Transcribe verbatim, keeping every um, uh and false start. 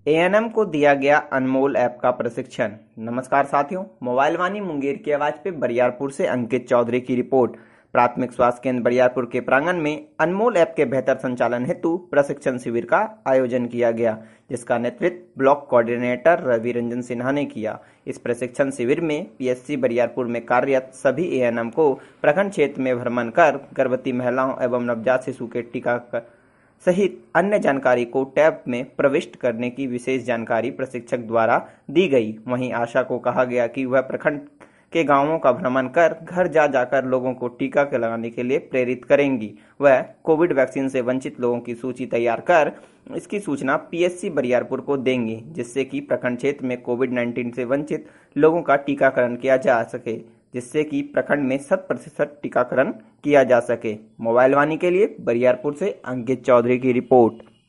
ANM को दिया गया अनमोल ऐप का प्रशिक्षण। नमस्कार साथियों, मोबाइल वाणी मुंगेर की आवाज पे बरियारपुर से अंकित चौधरी की रिपोर्ट। प्राथमिक स्वास्थ्य केंद्र बरियारपुर के प्रांगण में अनमोल ऐप के बेहतर संचालन हेतु प्रशिक्षण शिविर का आयोजन किया गया, जिसका नेतृत्व ब्लॉक कोऑर्डिनेटर रवि रंजन सिन्हा ने किया। इस प्रशिक्षण शिविर में पीएचसी बरियारपुर में कार्यरत सभी एएनएम को प्रखंड क्षेत्र में भ्रमण कर गर्भवती महिलाओं एवं नवजात शिशु के टीकाकरण सहित अन्य जानकारी को टैब में प्रविष्ट करने की विशेष जानकारी प्रशिक्षक द्वारा दी गई। वहीं आशा को कहा गया कि वह प्रखंड के गांवों का भ्रमण कर घर जा जाकर लोगों को टीका लगाने के लिए प्रेरित करेंगी। वह कोविड वैक्सीन से वंचित लोगों की सूची तैयार कर इसकी सूचना पीएचसी बरियारपुर को देंगी, जिससे कि प्रखंड क्षेत्र में कोविड नाइन्टीन से वंचित लोगों का टीकाकरण किया जा सके जिससे कि प्रखंड में शत प्रतिशत टीकाकरण किया जा सके। मोबाइल वाणी के लिए बरियारपुर से अंकित चौधरी की रिपोर्ट।